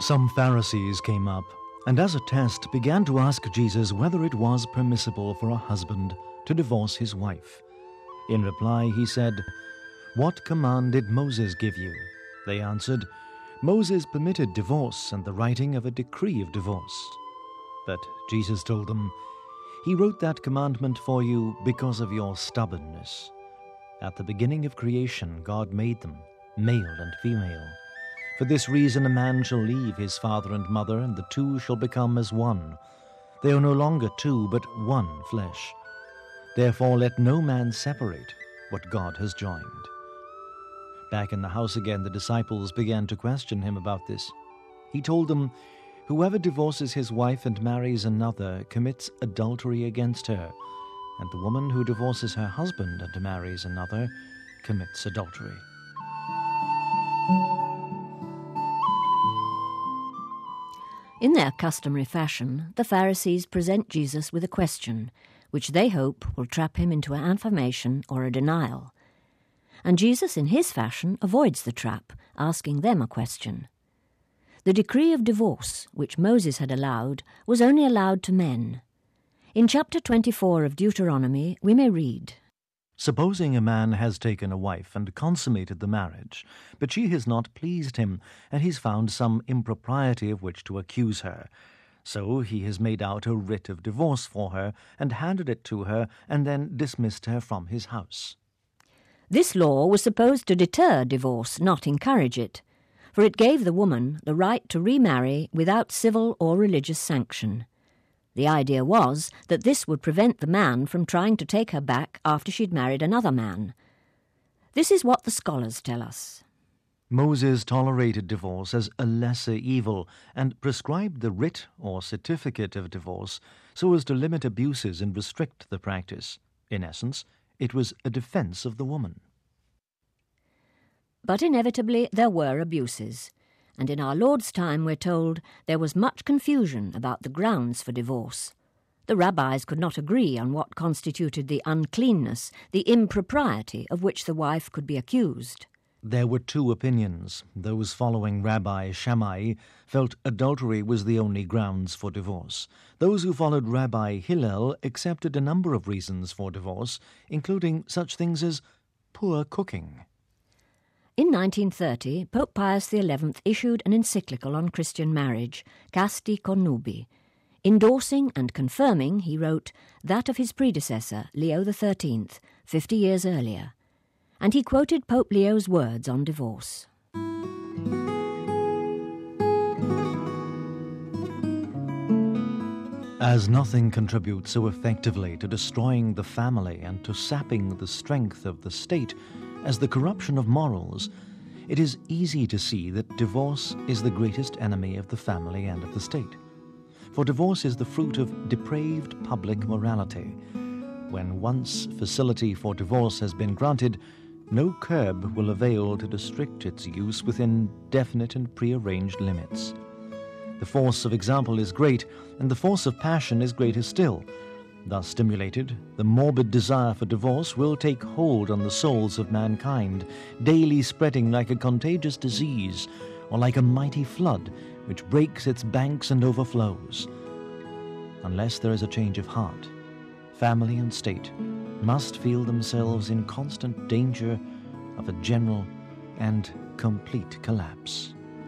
Some Pharisees came up and as a test began to ask Jesus whether it was permissible for a husband to divorce his wife. In reply he said, "What command did Moses give you?" They answered, "Moses permitted divorce and the writing of a decree of divorce." But Jesus told them, "He wrote that commandment for you because of your stubbornness. At the beginning of creation God made them, male and female. For this reason a man shall leave his father and mother, and the two shall become as one. They are no longer two, but one flesh. Therefore let no man separate what God has joined." Back in the house again, the disciples began to question him about this. He told them, "Whoever divorces his wife and marries another commits adultery against her, and the woman who divorces her husband and marries another commits adultery." In their customary fashion, the Pharisees present Jesus with a question, which they hope will trap him into an affirmation or a denial. And Jesus, in his fashion, avoids the trap, asking them a question. The decree of divorce, which Moses had allowed, was only allowed to men. In chapter 24 of Deuteronomy, we may read, "Supposing a man has taken a wife and consummated the marriage, but she has not pleased him, and he's found some impropriety of which to accuse her. So he has made out a writ of divorce for her, and handed it to her, and then dismissed her from his house." This law was supposed to deter divorce, not encourage it, for it gave the woman the right to remarry without civil or religious sanction. The idea was that this would prevent the man from trying to take her back after she'd married another man. This is what the scholars tell us. Moses tolerated divorce as a lesser evil and prescribed the writ or certificate of divorce so as to limit abuses and restrict the practice. In essence, it was a defense of the woman. But inevitably there were abuses, and in our Lord's time we're told there was much confusion about the grounds for divorce. The rabbis could not agree on what constituted the uncleanness, the impropriety of which the wife could be accused. There were two opinions. Those following Rabbi Shammai felt adultery was the only grounds for divorce. Those who followed Rabbi Hillel accepted a number of reasons for divorce, including such things as poor cooking. In 1930, Pope Pius XI issued an encyclical on Christian marriage, Casti Connubi. Endorsing and confirming, he wrote, that of his predecessor, Leo XIII, 50 years earlier. And he quoted Pope Leo's words on divorce. As nothing contributes so effectively to destroying the family and to sapping the strength of the state as the corruption of morals, it is easy to see that divorce is the greatest enemy of the family and of the state. For divorce is the fruit of depraved public morality. When once facility for divorce has been granted, no curb will avail to restrict its use within definite and prearranged limits. The force of example is great, and the force of passion is greater still. Thus stimulated, the morbid desire for divorce will take hold on the souls of mankind, daily spreading like a contagious disease, or like a mighty flood which breaks its banks and overflows. Unless there is a change of heart, family and state must feel themselves in constant danger of a general and complete collapse.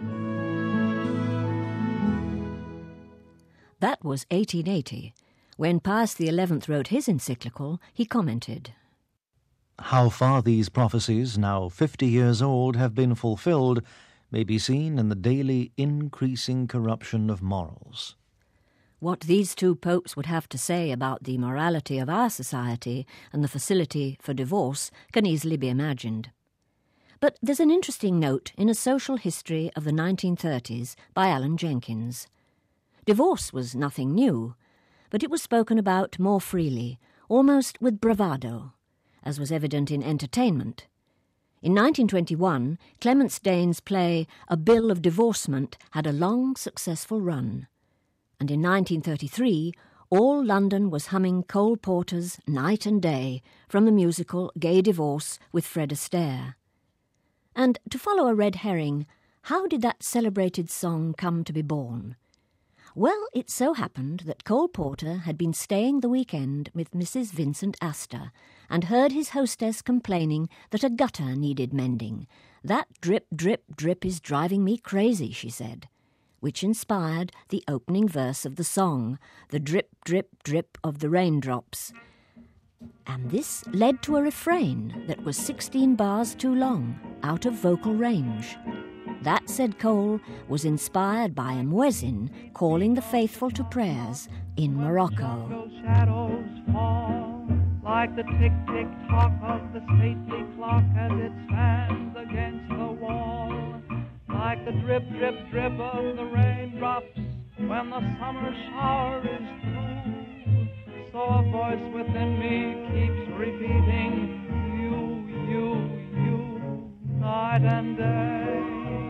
That was 1880. When Pius XI wrote his encyclical, he commented, "How far these prophecies, now 50 years old, have been fulfilled may be seen in the daily increasing corruption of morals." What these two popes would have to say about the morality of our society and the facility for divorce can easily be imagined. But there's an interesting note in A Social History of the 1930s by Alan Jenkins. Divorce was nothing new, but it was spoken about more freely, almost with bravado, as was evident in entertainment. In 1921, Clemence Dane's play A Bill of Divorcement had a long, successful run. And in 1933, all London was humming Cole Porter's Night and Day from the musical Gay Divorce with Fred Astaire. And to follow a red herring, How did that celebrated song come to be born? Well, it so happened that Cole Porter had been staying the weekend with Mrs. Vincent Astor and heard his hostess complaining that a gutter needed mending. "That drip, drip, drip is driving me crazy," she said, which inspired the opening verse of the song, the drip, drip, drip of the raindrops. And this led to a refrain that was 16 bars too long, out of vocal range. That, said Cole, was inspired by a muezzin calling the faithful to prayers in Morocco. Shadows fall like the tick-tick-tock of the stately clock as it stands against the wall, like the drip-drip-drip of the raindrops when the summer shower is through. So a voice within me keeps repeating, you, you, night and day.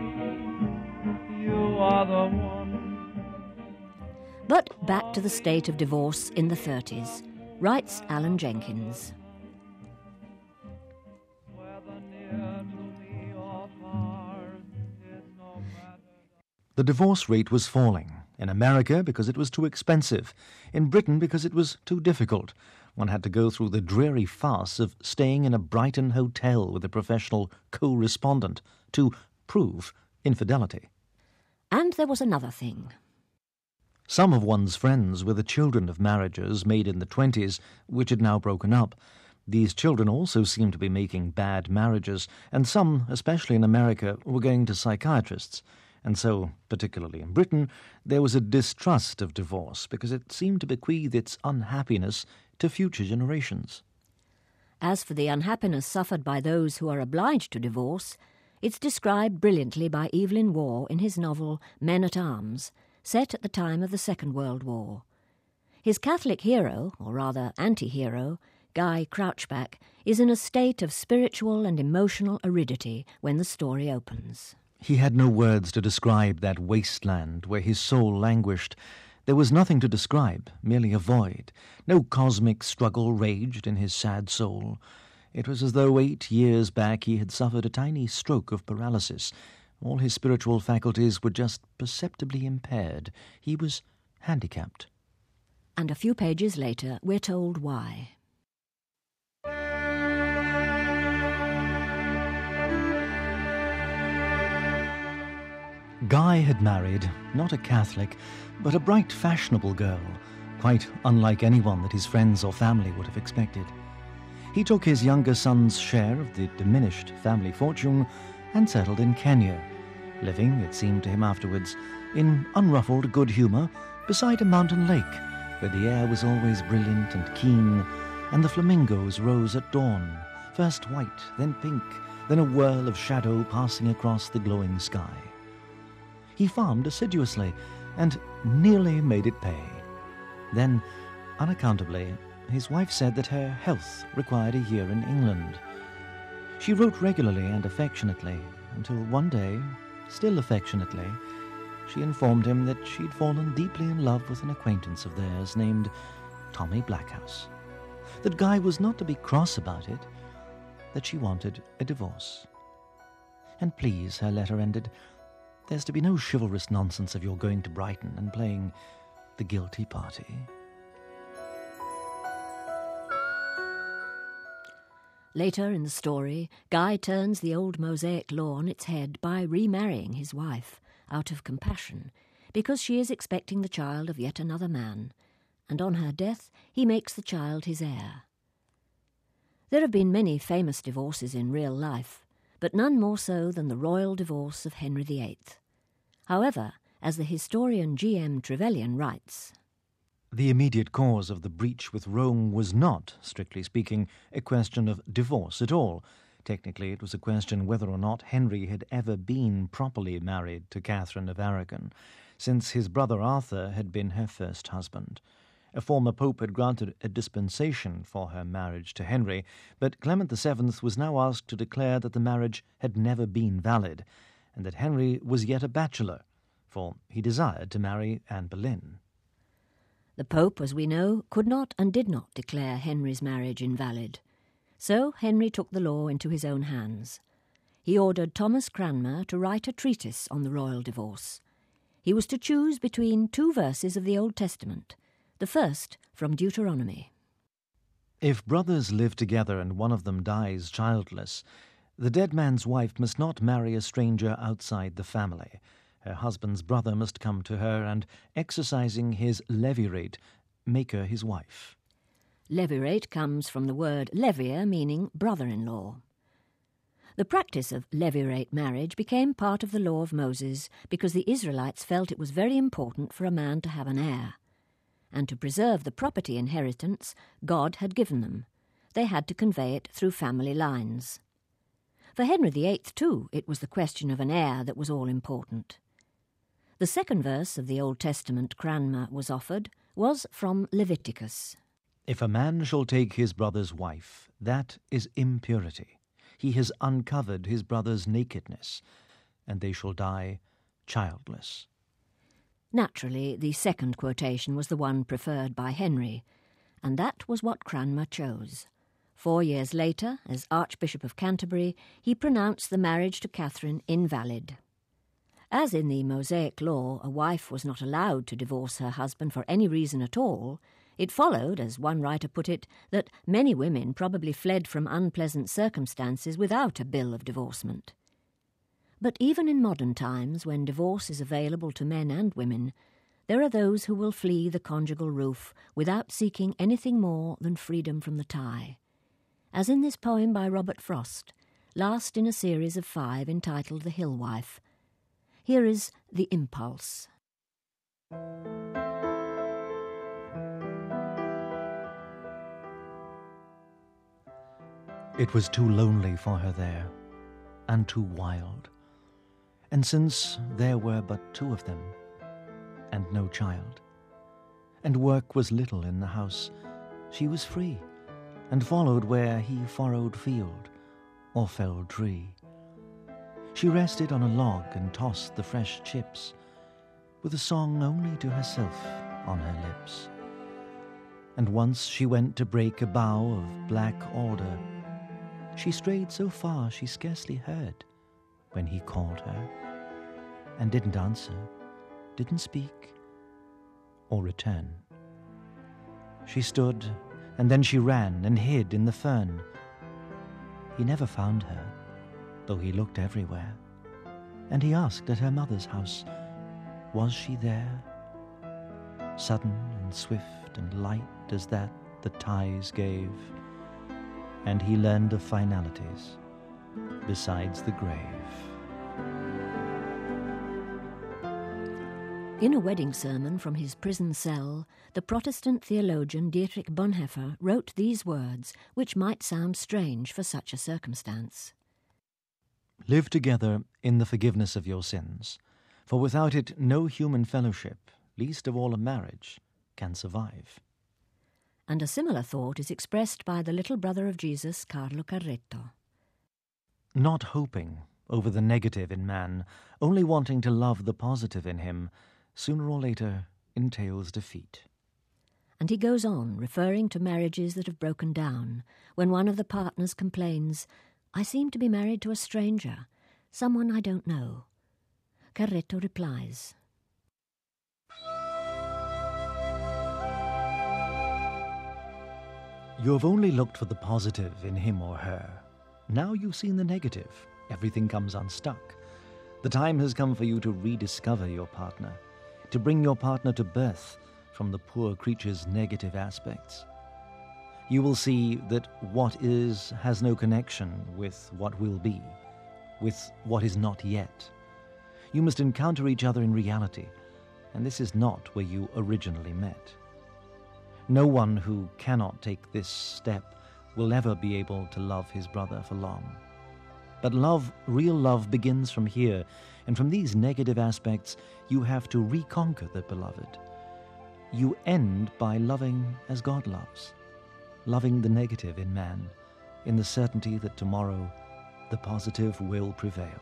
You are the one. But back to the state of divorce in the 30s, writes Alan Jenkins. The divorce rate was falling. In America, because it was too expensive. In Britain, because it was too difficult. One had to go through the dreary farce of staying in a Brighton hotel with a professional co-respondent to prove infidelity. And there was another thing. Some of one's friends were the children of marriages made in the 20s, which had now broken up. These children also seemed to be making bad marriages, and some, especially in America, were going to psychiatrists. And so, particularly in Britain, there was a distrust of divorce because it seemed to bequeath its unhappiness to future generations. As for the unhappiness suffered by those who are obliged to divorce, it's described brilliantly by Evelyn Waugh in his novel Men-at-Arms, set at the time of the Second World War. His Catholic hero, or rather anti-hero, Guy Crouchback, is in a state of spiritual and emotional aridity when the story opens. He had no words to describe that wasteland where his soul languished. There was nothing to describe, merely a void. No cosmic struggle raged in his sad soul. It was as though 8 years back he had suffered a tiny stroke of paralysis. All his spiritual faculties were just perceptibly impaired. He was handicapped. And a few pages later, we're told why. Guy had married, not a Catholic, but a bright, fashionable girl, quite unlike anyone that his friends or family would have expected. He took his younger son's share of the diminished family fortune and settled in Kenya, living, it seemed to him afterwards, in unruffled good humour beside a mountain lake where the air was always brilliant and keen, and the flamingos rose at dawn, first white, then pink, then a whirl of shadow passing across the glowing sky. He farmed assiduously and nearly made it pay. Then, unaccountably, his wife said that her health required a year in England. She wrote regularly and affectionately, until one day, still affectionately, she informed him that she'd fallen deeply in love with an acquaintance of theirs named Tommy Blackhouse. That Guy was not to be cross about it, that she wanted a divorce. And please, her letter ended, there's to be no chivalrous nonsense of your going to Brighton and playing the guilty party. Later in the story, Guy turns the old mosaic law on its head by remarrying his wife, out of compassion, because she is expecting the child of yet another man, and on her death he makes the child his heir. There have been many famous divorces in real life, but none more so than the royal divorce of Henry VIII. However, as the historian G.M. Trevelyan writes, the immediate cause of the breach with Rome was not, strictly speaking, a question of divorce at all. Technically, it was a question whether or not Henry had ever been properly married to Catherine of Aragon, since his brother Arthur had been her first husband. A former pope had granted a dispensation for her marriage to Henry, but Clement VII was now asked to declare that the marriage had never been valid, and that Henry was yet a bachelor, for he desired to marry Anne Boleyn. The Pope, as we know, could not and did not declare Henry's marriage invalid. So Henry took the law into his own hands. he ordered Thomas Cranmer to write a treatise on the royal divorce. He was to choose between 2 verses of the Old Testament, the first from Deuteronomy. If brothers live together and one of them dies childless, the dead man's wife must not marry a stranger outside the family. Her husband's brother must come to her and, exercising his levirate, make her his wife. Levirate comes from the word levir, meaning brother-in-law. The practice of levirate marriage became part of the law of Moses because the Israelites felt it was very important for a man to have an heir. And to preserve the property inheritance God had given them, they had to convey it through family lines. For Henry VIII, too, it was the question of an heir that was all important. The second verse of the Old Testament Cranmer was offered was from Leviticus. If a man shall take his brother's wife, that is impurity. He has uncovered his brother's nakedness, and they shall die childless. Naturally, the second quotation was the one preferred by Henry, and that was what Cranmer chose. 4 years later, as Archbishop of Canterbury, he pronounced the marriage to Catherine invalid. As in the Mosaic law, a wife was not allowed to divorce her husband for any reason at all, it followed, as one writer put it, that many women probably fled from unpleasant circumstances without a bill of divorcement. But even in modern times, when divorce is available to men and women, there are those who will flee the conjugal roof without seeking anything more than freedom from the tie. As in this poem by Robert Frost, last in a series of 5 entitled The Hill Wife. Here is The Impulse. It was too lonely for her there, and too wild. And since there were but 2 of them, and no child, and work was little in the house, she was free, and followed where he furrowed field, or felled tree. She rested on a log and tossed the fresh chips, with a song only to herself on her lips. And once she went to break a bough of black alder. She strayed so far she scarcely heard when he called her, and didn't answer, didn't speak, or return. She stood, and then she ran and hid in the fern. He never found her, though he looked everywhere, and he asked at her mother's house, was she there? Sudden and swift and light as that the ties gave, and he learned of finalities besides the grave. In a wedding sermon from his prison cell, the Protestant theologian Dietrich Bonhoeffer wrote these words, which might sound strange for such a circumstance. Live together in the forgiveness of your sins, for without it no human fellowship, least of all a marriage, can survive. And a similar thought is expressed by the little brother of Jesus, Carlo Carretto. Not hoping over the negative in man, only wanting to love the positive in him, sooner or later entails defeat. And he goes on, referring to marriages that have broken down, when one of the partners complains, I seem to be married to a stranger, someone I don't know. Carretto replies, You have only looked for the positive in him or her. Now you've seen the negative. Everything comes unstuck. The time has come for you to rediscover your partner, to bring your partner to birth from the poor creature's negative aspects. You will see that what is has no connection with what will be, with what is not yet. You must encounter each other in reality, and this is not where you originally met. No one who cannot take this step will ever be able to love his brother for long. But love, real love, begins from here, and from these negative aspects you have to reconquer the beloved. You end by loving as God loves, loving the negative in man, in the certainty that tomorrow the positive will prevail.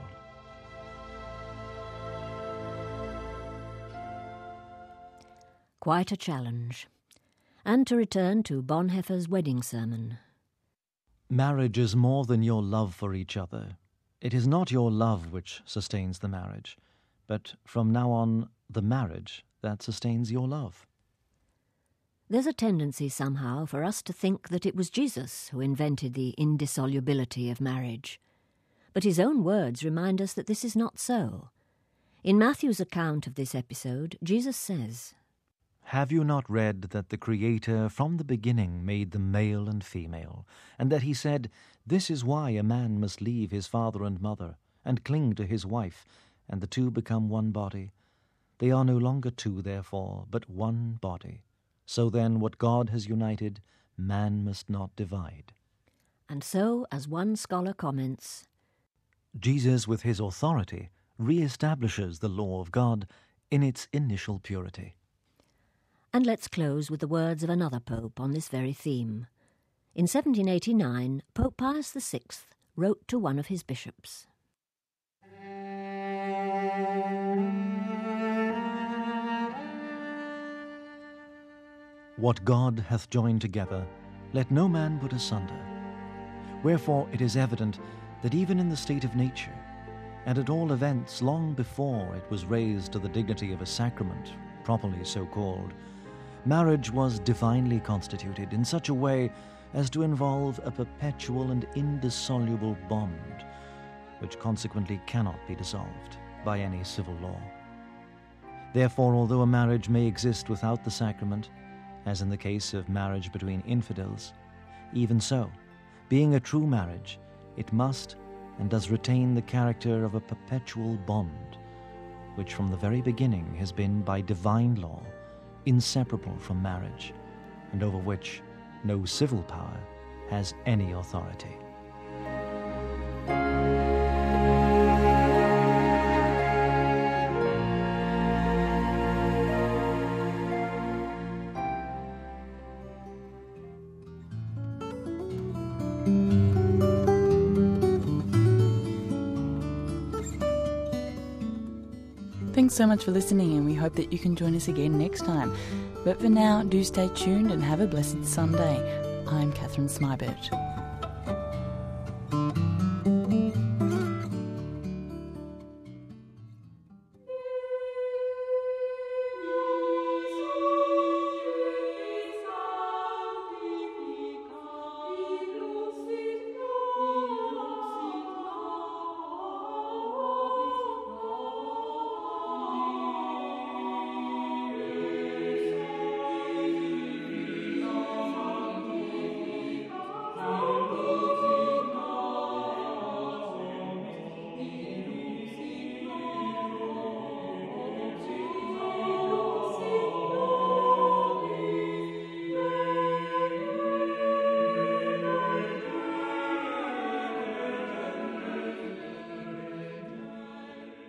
Quite a challenge. And to return to Bonhoeffer's wedding sermon. Marriage is more than your love for each other. It is not your love which sustains the marriage, but from now on the marriage that sustains your love. There's a tendency somehow for us to think that it was Jesus who invented the indissolubility of marriage. But his own words remind us that this is not so. In Matthew's account of this episode, Jesus says, "Have you not read that the Creator from the beginning made them male and female, and that he said, 'This is why a man must leave his father and mother, and cling to his wife, and the two become one body? They are no longer two, therefore, but one body. So then what God has united, man must not divide.'" And so, as one scholar comments, Jesus, with his authority, re-establishes the law of God in its initial purity. And let's close with the words of another pope on this very theme. In 1789, Pope Pius VI wrote to one of his bishops, "What God hath joined together, let no man put asunder. Wherefore it is evident that even in the state of nature, and at all events long before it was raised to the dignity of a sacrament, properly so called, marriage was divinely constituted in such a way as to involve a perpetual and indissoluble bond, which consequently cannot be dissolved by any civil law. Therefore, although a marriage may exist without the sacrament, as in the case of marriage between infidels, even so, being a true marriage, it must and does retain the character of a perpetual bond, which from the very beginning has been by divine law inseparable from marriage, and over which no civil power has any authority." Thanks so much for listening, and we hope that you can join us again next time. But for now, do stay tuned and have a blessed Sunday. I'm Catherine Smybert.